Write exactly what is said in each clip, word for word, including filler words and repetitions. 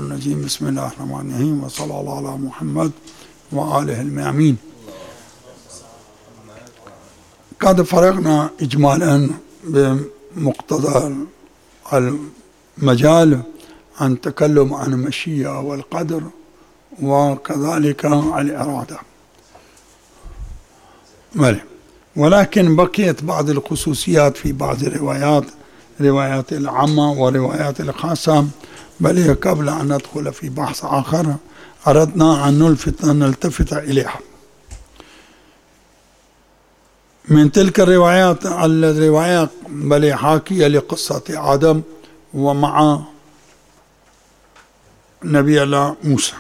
الرجيم. بسم الله الرحمن الرحيم، وصلى الله على محمد وآله الميامين. قد فرغنا إجمالا بمقتضى المجال عن التكلم عن المشيئة والقدر وكذلك الإرادة، ولكن بقيت بعض الخصوصيات في بعض الروايات، روايات العامة وروايات الخاصة. بل قبل أن ندخل في بحث آخر أردنا أن نلفت أن نلتفت إليها. من تلك الروايات الروايات بل حاكية لقصة آدم ومع نبي الله موسى.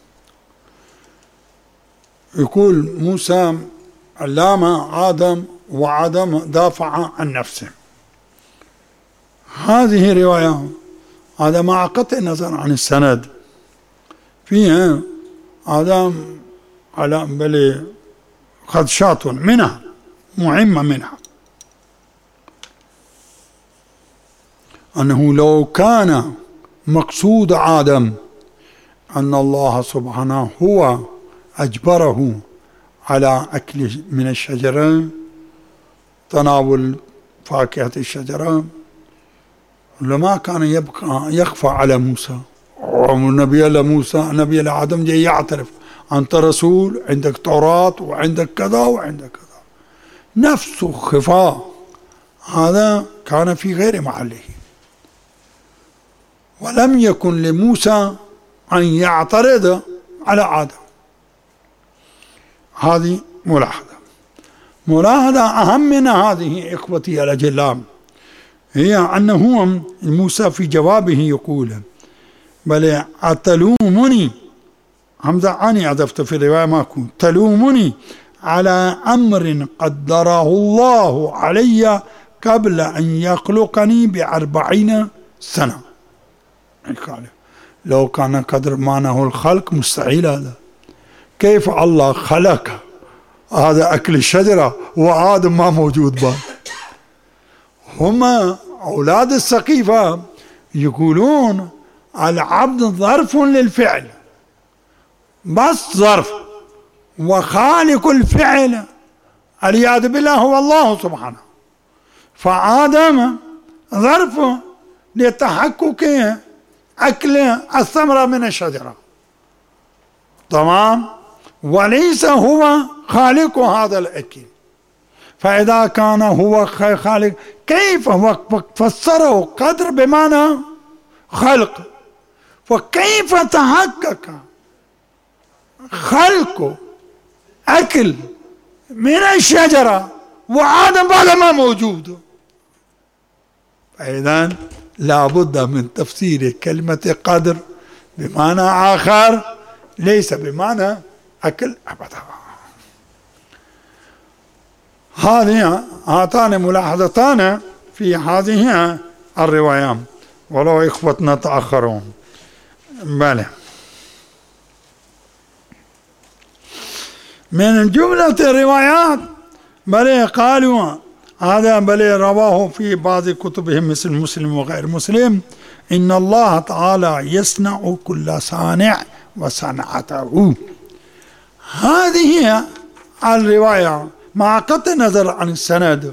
يقول موسى لام آدم وآدم دافع عن نفسه. هذه رواية هذا مع قطع النظر عن السند فيها آدم على بل خدشات منها مهمة منها أنه لو كان مقصود آدم أن الله سبحانه هو أجبره على أكل من الشجرة، تناول فاكهة الشجرة، لما كان يبقى يخفى على موسى. ونبي الله موسى نبي الله آدم جاي يعترف أنت رسول، عندك توراة وعندك كذا وعندك كذا، نفس خفاء هذا كان في غير محله. ولم يكن لموسى أن يعترض على آدم. هذه ملاحظة. ملاحظة أهم من هذه إخوتي الأجلاء هي أنه موسى في جوابه يقول بل أتلومني، همزة أني أضفت في الرواية ما كنت تلومني على أمر قدره الله علي قبل أن يخلقني بأربعين سنة. لو كان قدر معناه الخلق مستحيل هذا. كيف الله خلق هذا أكل الشجرة وآدم ما موجود بعد؟ هم أولاد السقيفة يقولون العبد ظرف للفعل، بس ظرف، وخالق الفعل العياذ بالله هو الله سبحانه. فآدم ظرف لتحقق أكل الثمرة من الشجرة، تمام، وليس هو خالق هذا الأكل. فإذا كان هو خالق كيف هو فسره قدر بمعنى خلق، فكيف تحقق خلق أكل من الشجرة وآدم بعد ما موجود؟ فإذا لابد من تفسير كلمة قدر بمعنى آخر ليس بمعنى أكل أبدا. هذه هاتان ملاحظتان في هذه الروايات، ولو إخوتنا تأخرون. بله من جملة الروايات بل قالوا هذا بل رواه في بعض كتبهم مثل مسلم وغير مسلم إن الله تعالى يصنع كل صانع وصنعته. هذه الرواية مع قطع النظر عن السند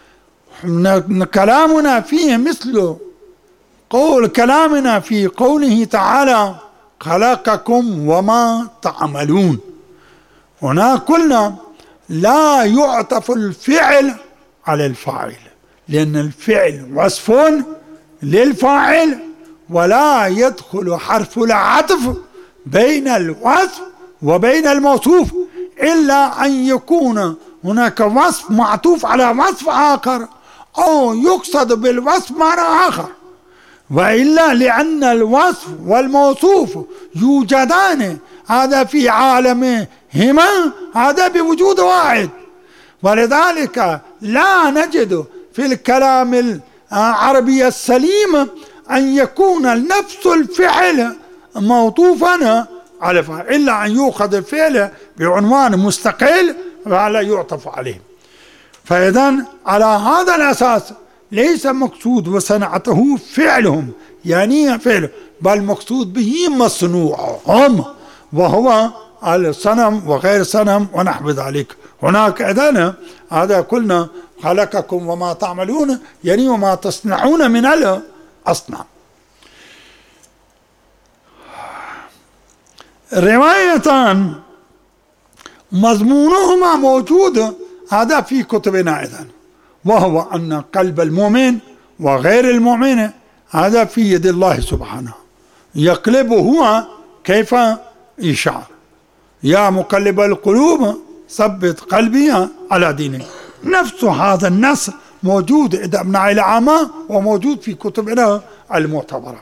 كلامنا فيه مثل قول كلامنا في قوله تعالى خلقكم وما تعملون. هنا قلنا لا يعطف الفعل على الفاعل، لأن الفعل وصف للفاعل ولا يدخل حرف العطف بين الوصف وبين الموصوف إلا أن يكون هناك وصف معطوف على وصف آخر أو يقصد بالوصف معنى آخر، وإلا لأن الوصف والموصوف يوجدان هذا في عالمهما هذا بوجود واحد. ولذلك لا نجد في الكلام العربي السليم أن يكون نفس الفعل موصوفا على فعل إلا أن يؤخذ الفعل بعنوان مستقل ولا يعطف عليه. فإذا على هذا الأساس ليس مقصود وصنعته فعلهم يعني فعل، بل مقصود به مصنوعهم وهو الصنم وغير صنم ونحو ذلك. هناك أذان هذا قلنا خلقكم وما تعملون، يعني وما تصنعون من الأصنام. روايتان مضمونهما موجود هذا في كتبنا أيضا، وهو أن قلب المؤمن وغير المؤمن هذا في يد الله سبحانه، يقلبه هو كيف يشاء. يا مقلب القلوب ثبت قلبي على دينك. نفس هذا النص موجود عند ابن عامة وموجود في كتبنا المعتبرة.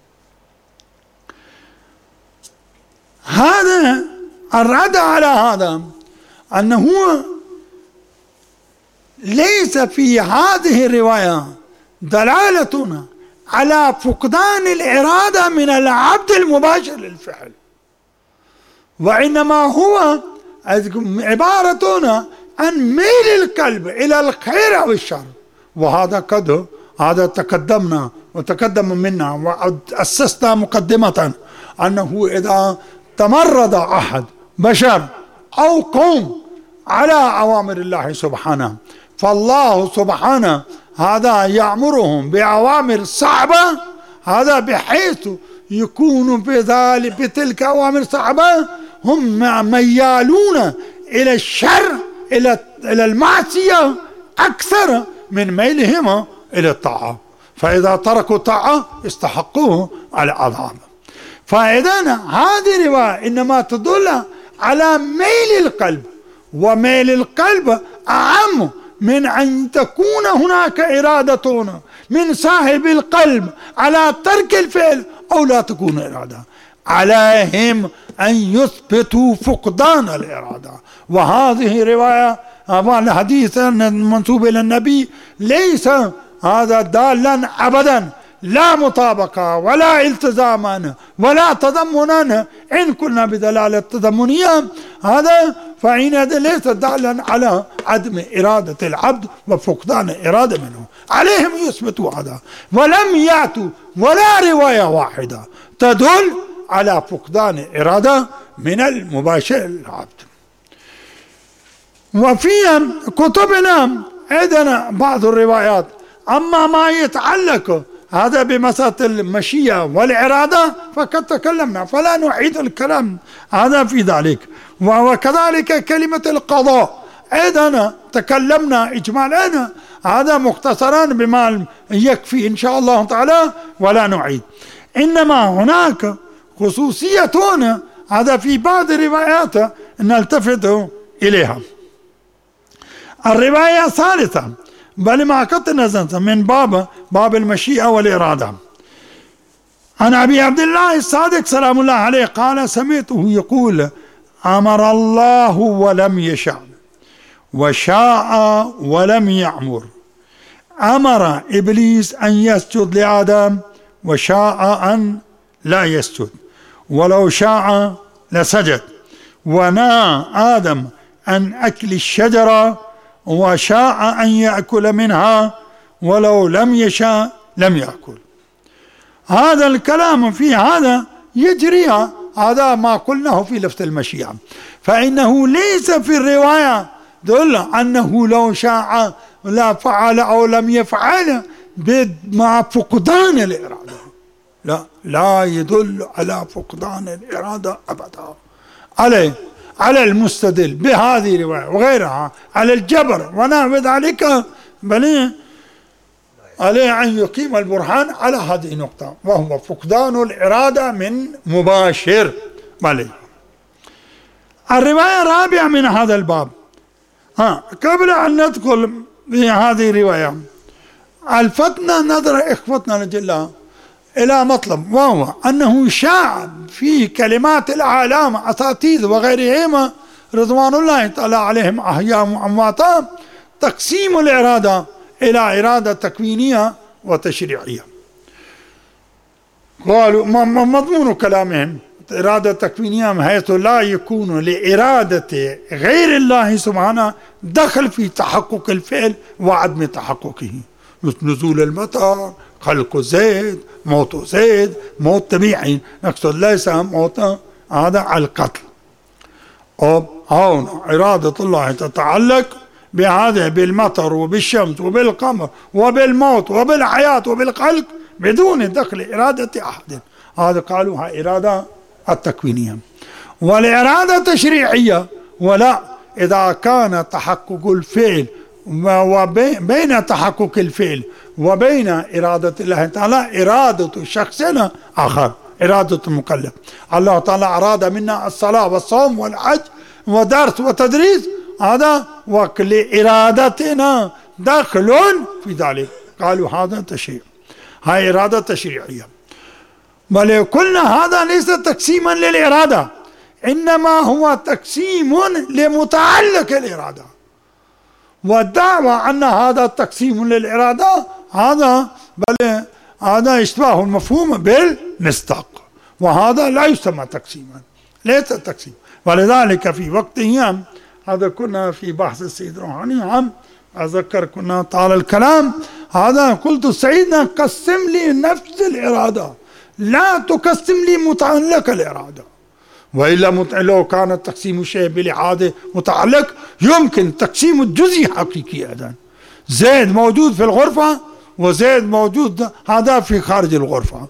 هذا الرد على هذا أنه ليس في هذه الرواية دلالة على فقدان الإرادة من العبد المباشر للفعل، وإنما هو عبارة عن ميل القلب إلى الخير أو الشر. وهذا قد هذا تقدمنا وتقدم منا وأسسنا مقدمة أنه إذا تمرد أحد بشر أو قوم على أوامر الله سبحانه، فالله سبحانه هذا يأمرهم بأوامر صعبة، هذا بحيث يكون بذلك بتلك أوامر صعبة هم ميالون إلى الشر إلى إلى المعصية أكثر من ميلهم إلى الطاعة، فإذا تركوا الطاعة استحقوه على العذاب. فإذا هذه الرواية إنما تدل على ميل القلب، وميل القلب أعم من أن تكون هناك إرادة من صاحب القلب على ترك الفعل أو لا تكون إرادة. عليهم أن يثبتوا فقدان الإرادة. وهذه رواية الحديث المنسوب إلى النبي ليس هذا دالا أبدا لا مطابقة ولا التزاما ولا تضمنا. إن كنا بدلالة تضمنية هذا فإن هذا ليس دالا على عدم إرادة العبد وفقدان إرادة منه. عليهم يثبتوا هذا، ولم يأتوا ولا رواية واحدة تدل على فقدان إرادة من المباشر للعبد. وفي كتبنا أيضا بعض الروايات أما ما يتعلق هذا بمسألة المشيئة والإرادة فقد تكلمنا فلا نعيد الكلام هذا في ذلك. وكذلك كلمة القضاء أيضا تكلمنا إجمالا هذا مختصرا بما يكفي إن شاء الله تعالى ولا نعيد. إنما هناك خصوصية هذا في بعض الروايات نلتفت إليها. الرواية الثالثة بل ما قد نزلت من باب باب المشيئة والإرادة عن أبي عبد الله الصادق سلام الله عليه قال سمعته يقول أمر الله ولم يشاء وشاء ولم يأمر. أمر إبليس أن يسجد لآدم وشاء أن لا يسجد، ولو شاء لسجد. ونهى آدم عن أكل الشجرة وشاء أن يأكل منها ولو لم يشاء لم يأكل. هذا الكلام في هذا يجري هذا ما قلناه في لفظ المشيئة، فإنه ليس في الرواية دل أنه لو شاء لا فعل أو لم يفعل مع فقدان الإرادة، لا لا يدل على فقدان الإرادة أبدا. عليه على المستدل بهذه الرواية وغيرها على الجبر ونحو ذلك بل عليه أن يقيم البرهان على هذه النقطة وهو فقدان الإرادة من مباشر. بل الرواية الرابعة من هذا الباب ها قبل أن ندخل في هذه الرواية الفتنا نظر إخوتنا الجلة إلى مطلب، وهو أنه شاع في كلمات الأعلام أساتذة وغيرهم رضوان الله تعالى عليهم أحياء وأمواتا تقسيم الإرادة إلى إرادة تكوينية وتشريعية. قالوا مضمون كلامهم إرادة تكوينية حيث لا يكون لإرادة غير الله سبحانه دخل في تحقق الفعل وعدم تحققه، مثل نزول المطر، خلق زيد، موت زيد موت طبيعي، نقصد ليس موت هذا على القتل. هون إرادة الله تتعلق بهذا بالمطر وبالشمس وبالقمر وبالموت وبالحياة وبالخلق بدون دخل إرادة أحد. هذا قالوها إرادة التكوينية. والإرادة التشريعية ولا إذا كان تحقق الفعل وبين تحقق الفعل وبين إرادة الله تعالى إرادة شخصنا آخر، إرادة المكلف. الله تعالى أراد منا الصلاة والصوم والحج ودرس وتدريس، هذا وكل إرادتنا داخل في ذلك، قالوا هذا تشريع، هاي إرادة تشريعية. بل قلنا هذا ليس تقسيما للإرادة، إنما هو تقسيم لمتعلق الإرادة. والدعوة أن هذا تقسيم للإرادة هذا بل هذا إشباه المفهوم بالمصداق، وهذا لا يسمى تقسيما، ليس تقسيم. ولذلك في وقت أيام هذا كنا في بحث السيد روحاني عام أذكر كنا طال الكلام، هذا قلت سيدنا قسم لي نفس الإرادة، لا تقسم لي متعلق الإرادة. وإلا لو كان التقسيم شيء بالإعادة متعلق يمكن تقسيم الجزئي حقيقي أيضا. زيد موجود في الغرفة وزيد موجود هذا في خارج الغرفة،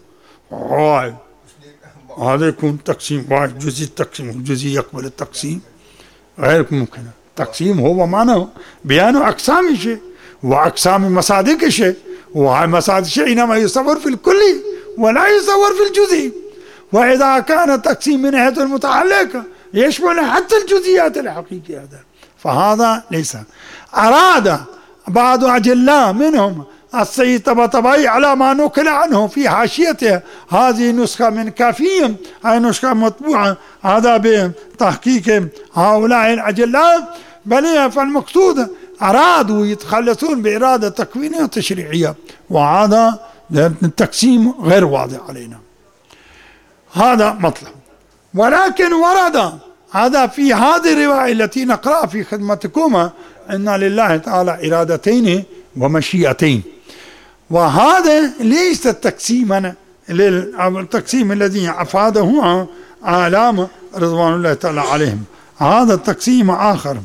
هذا يكون تقسيم واحد جزئي. التقسيم الجزئي يقبل التقسيم، غير ممكن. التقسيم هو معناه بيان أقسام شيء وأقسام مصادق شيء، وهذا مصادق شيء إنما يصور في الكلي ولا يصور في الجزئي. وإذا كان التقسيم من ناحية المتعلقة يشمل حتى الجزئيات الحقيقية هذا، فهذا ليس. أراد بعض أجلاء منهم السيد طباطبائي على ما نقل عنه في حاشيته، هذه نسخة من كافيهم، هذه نسخة مطبوعة هذا بتحقيق هؤلاء الأجلاء، بل فالمقصود أرادوا يتخلصون بإرادة تكوينية وتشريعية، وهذا التقسيم غير واضح علينا، هذا مطلب. ولكن ورد هذا في هذه الرواية التي نقرأ في خدمتكم أن لله تعالى إرادتين ومشيئتين، وهذا ليس تقسيما للتقسيم الذي أفاده آلام رضوان الله تعالى عليهم، هذا تقسيم آخر.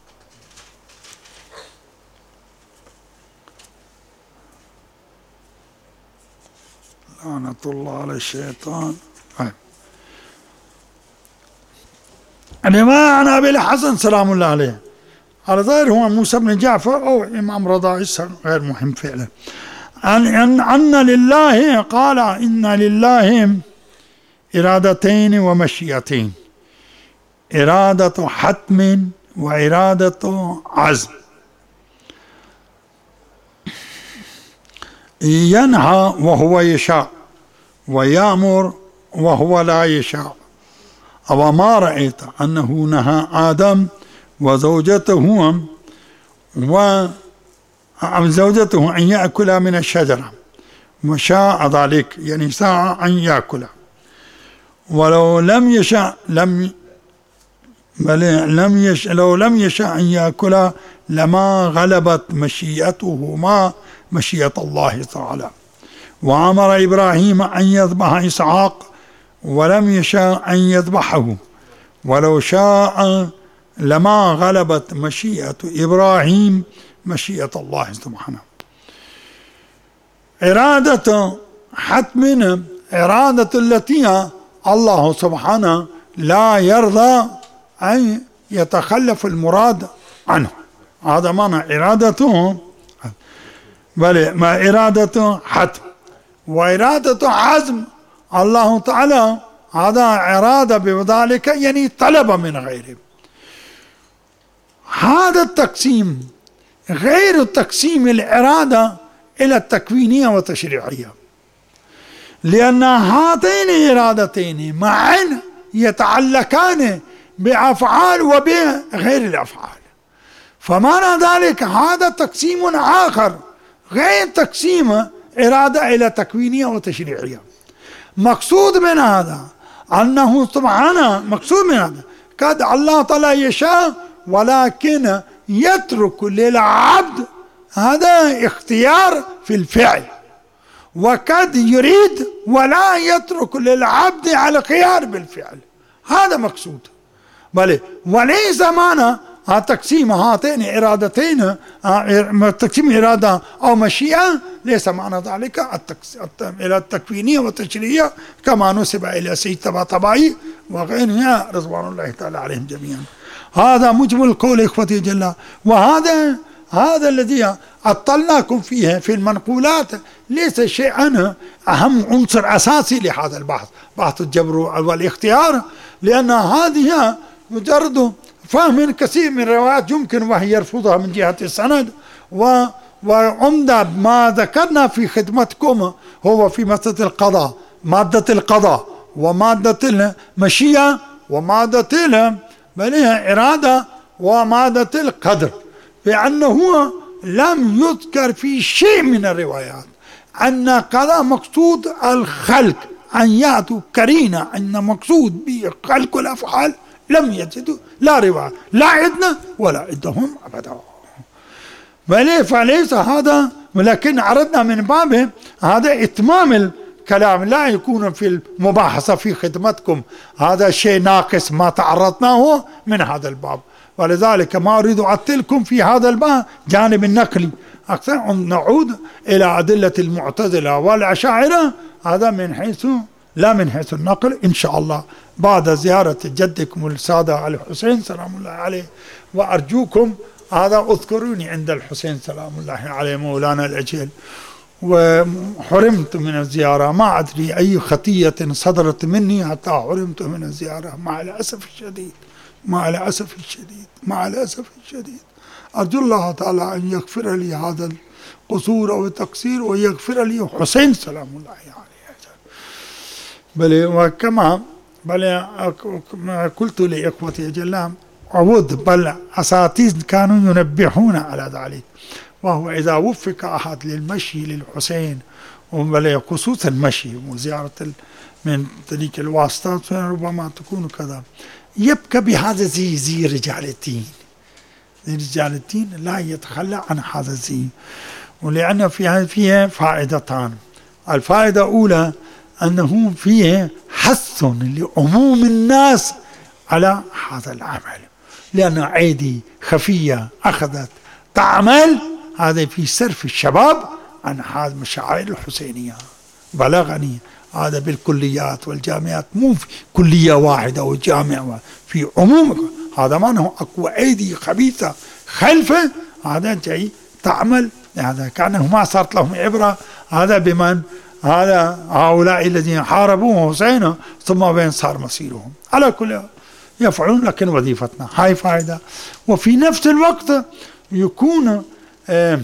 لعنة الله على الشيطان. الإمام عن أبي الحسن سلام الله عليه، على ظاهر هو موسى بن جعفر أو إمام رضا، غير مهم فعلا. أن أن لله قال إن لله إرادتين ومشيئتين، إرادة حتم وإرادة عزم. ينهى وهو يشاء ويأمر وهو لا يشاء. أو ما رأيت أنه نهى آدم وزوجته وزوجته أن يأكل من الشجرة وشاء ذلك، يعني ساء أن يأكل، ولو لم يشاء لم بل لم يش لو لم يشاء أن يأكل لما غلبت مشيئته ما مشيئة الله تعالى. وأمر إبراهيم أن يذبح إسحاق ولم يشاء أن يذبحه، ولو شاء لما غلبت مشيئة إبراهيم مشيئة الله سبحانه. إرادة حتم إرادة التي الله سبحانه لا يرضى أن يتخلف المراد عنه، هذا معنى إرادته. بل ما إرادة حتم وإرادة عزم، الله تعالى هذا إرادة بذلك يعني طلب من غيره. هذا التقسيم غير تقسيم الإرادة إلى التكوينية والتشريعية، لأن هاتين الإرادتين معا يتعلقان بأفعال وبغير الأفعال، فمعنى ذلك هذا تقسيم آخر غير تقسيم إرادة إلى تكوينية وتشريعية. مقصود من هذا أنه سبحانه مقصود من هذا قد الله تعالى يشاء، ولكن يترك للعبد هذا اختيار في الفعل، وقد يريد ولا يترك للعبد على الخيار بالفعل. هذا مقصود. بل وليس معنى تقسيم هاتين إرادتين، تقسيم إرادة أو مشيئة، ليس معنى ذلك إلى التكوينية والتشريعية كما نسب إلى سيد طباطبائي وغيرها رضوان الله تعالى عليهم جميعا. هذا مجمل القول إخوتي جل. وهذا هذا الذي أطلناكم فيه في المنقولات ليس شيئا أهم عنصر أساسي لهذا البحث، بحث الجبر والاختيار، لأن هذه مجرد فهم كثير من الروايات يمكن وهي يرفضها من جهة السند، و وعمدة ما ذكرنا في خدمتكم هو في مسألة القضاء، مادة القضاء ومادة المشيئة ومادة الإرادة ومادة القدر، بأنه لم يذكر في شيء من الروايات أن قضاء مقصود الخلق، أن يأتوا كرينة أن مقصود بخلق الأفعال، لم يجدوا لا رواية لا عندنا ولا عندهم أبدا. فليس هذا، ولكن عرضنا من بابه هذا إتمام الكلام، لا يكون في المباحثة في خدمتكم هذا شيء ناقص ما تعرضناه من هذا الباب. ولذلك ما أريد أعطلكم في هذا الباب جانب النقلي أكثر، نعود إلى أدلة المعتزلة والأشاعرة، هذا من حيث لا من حيث النقل إن شاء الله بعد زيارة جدكم السادة الحسين سلام الله عليه. وأرجوكم هذا أذكروني عند الحسين سلام الله عليه مولانا الأجل، وحرمت من الزيارة، ما أدري أي خطية صدرت مني حتى حرمت من الزيارة، مع الأسف الشديد مع الأسف الشديد مع الأسف الشديد. أرجو الله تعالى أن يغفر لي هذا القصور أو التقصير، ويغفر لي حسين سلام الله عليه. بل وكما بل قلت لإخوتي جلام عود، بل أساتذة كانوا ينبهون على ذلك، وهو إذا وفق أحد للمشي للحسين، بل خصوصا المشي وزيارة من طريق الواسطات ربما تكون كذا، يبقى بهذا زي زي رجال الدين. رجال الدين لا يتخلى عن هذا الزي، ولأن فيها فيها فائدتان. الفائدة الأولى أنه فيه حث لعموم الناس على هذا العمل، لأن أيدي خفية أخذت تعمل هذا في صرف الشباب عن هذه المشاعر الحسينية. بلغني هذا بالكليات والجامعات، مو في كلية واحدة وجامعة، في عموم هذا معناه أقوى أيدي خبيثة خلفه هذا جاي تعمل، هذا كأنه ما صارت لهم عبرة هذا بمن هذا هؤلاء الذين حاربوه حسين ثم بين صار مصيرهم. على كل يفعلون، لكن وظيفتنا هاي فائدة. وفي نفس الوقت يكون آه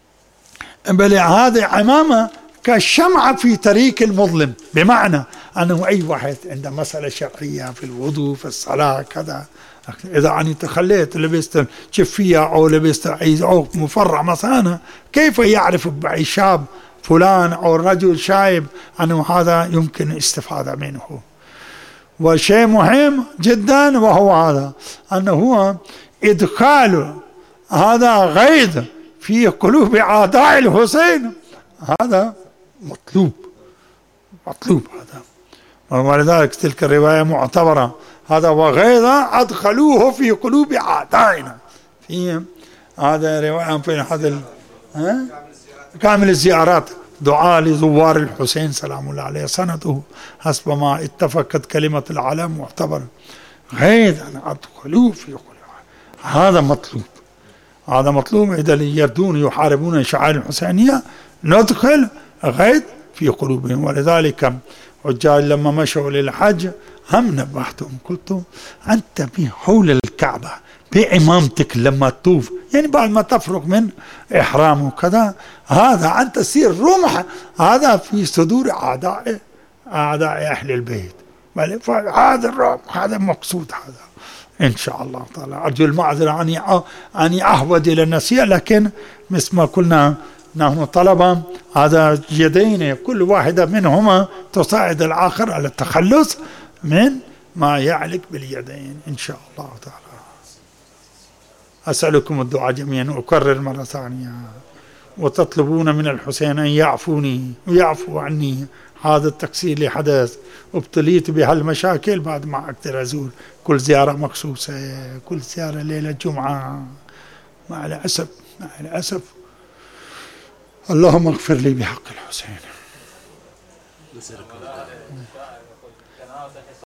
بل هذا عمامة كالشمعة في طريق المظلم، بمعنى أنه أي واحد عنده مسألة شرعية في الوضوء في الصلاة كذا، إذا أني تخليت لبست شفية أو لبست أو مفرع مثلا، كيف يعرف أي شاب فلان أو رجل شايب أنه هذا يمكن الاستفادة منه؟ وشيء مهم جدا وهو هذا، أنه هو إدخال هذا غيظ في قلوب أعداء الحسين، هذا مطلوب مطلوب هذا. ولذلك تلك الرواية معتبرة، هذا وغيظ أدخلوه في قلوب أعدائنا. في هذا رواية في هذا كامل الزيارات، دعاء لزوار الحسين سلام الله عليه، سنته حسب ما اتفقت كلمة العالم معتبر. غيظ أن أدخلوه في قلوب، هذا مطلوب هذا مطلوب. إذا يردون يحاربون شعائر الحسينية ندخل غيظ في قلوبهم. ولذلك حجاج لما مشوا للحج هم نبهتهم، قلت أنت بحول الكعبة بإمامتك لما تطوف، يعني بعد ما تفرغ من إحرام وكذا، هذا أنت تصير رمح هذا في صدور أعداء أعداء أهل البيت. هذا الرمح هذا مقصود هذا إن شاء الله تعالى. أرجو المعذرة أني أني أهود إلى النسيئة، لكن مثل ما قلنا نحن طلبة، هذا يدين كل واحدة منهما تساعد الآخر على التخلص من ما يعلق باليدين إن شاء الله تعالى. أسألكم الدعاء جميعا، وأكرر مرة ثانية وتطلبون من الحسين أن يعفوني ويعفو عني. هذا التقصير اللي حدث، ابتليت بهالمشاكل بعد ما أقدر أزور كل زيارة مخصوصة، كل زيارة ليلة جمعة، مع الأسف مع الأسف. اللهم اغفر لي بحق الحسين.